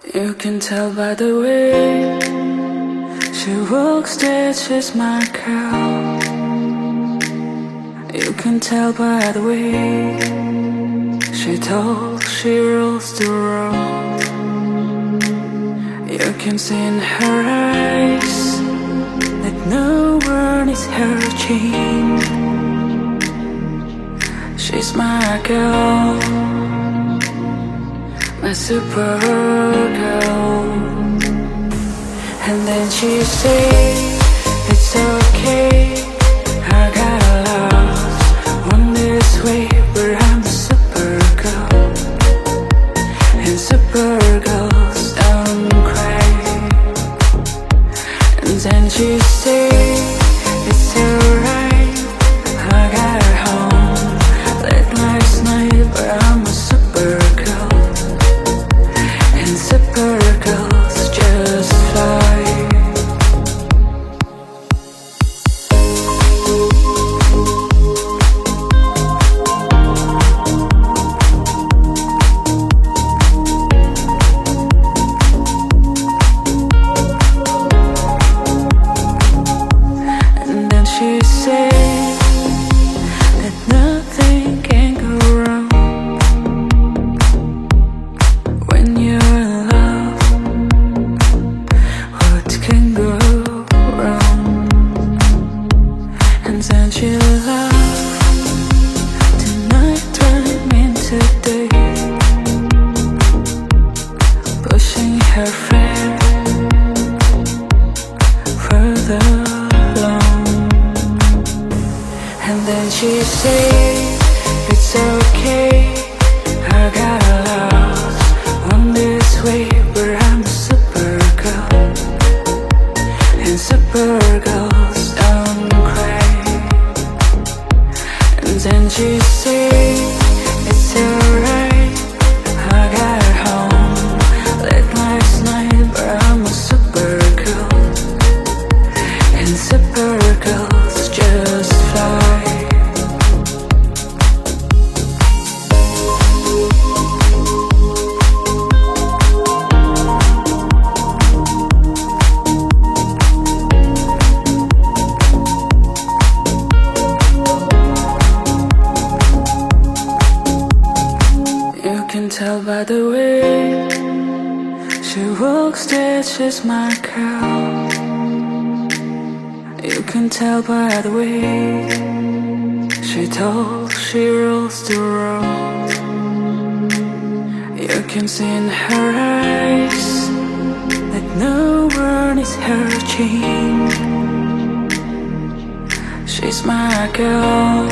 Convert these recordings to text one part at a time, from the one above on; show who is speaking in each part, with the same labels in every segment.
Speaker 1: You can tell by the way she walks that she's my girl. You can tell by the way she talks, she rolls the road. You can see in her eyes that no one is her change. She's my girl, my super girl. And then she say it's okay, I got lost on this way, but I'm a super girl, and super girls don't cry. And then she say it's alright, I got home late last night, but I'm a super girl, and super girls just fly. And then she said that nothing can go wrong when you're in love. What can go wrong? And then she laughed. Tonight turned into day, pushing her friend further along. And then she said it's okay, I got lost on this way, but I'm a super girl, and super girls don't cry. And then she said it's alright, I got home late last night, but I'm a super girl, and super girls just fly. You can tell by the way she walks that she's my girl. You can tell by the way she talks, she rolls the road. You can see in her eyes that no one is her change. She's my girl,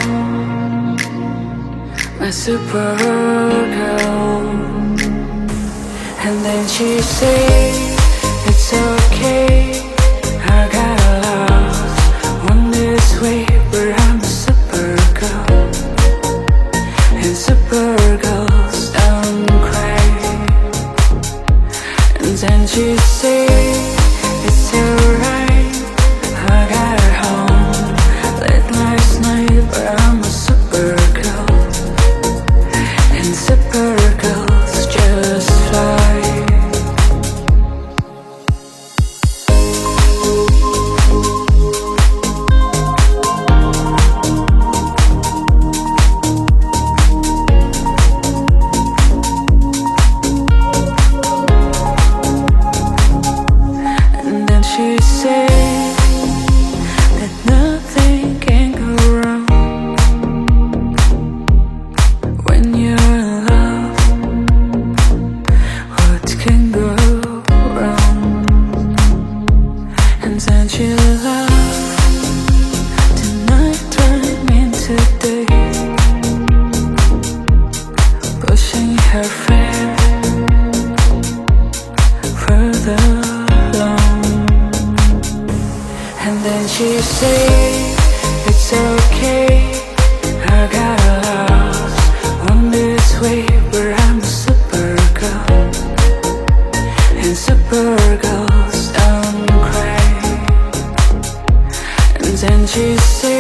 Speaker 1: my super girl. And then she say it's okay, I got lost on this way, but I'm a super girl, and super girls don't cry. And then she say it's alright, I got home late last night, but I'm a super girl, and super girls just fly. And then she said that nothing can go wrong when you're in love. What can go wrong? And then she laughed. Tonight turned into day, pushing her friend further along. And then she said it's okay, I got lost on this way, but I'm a super girl, and super girls don't cry. And then she said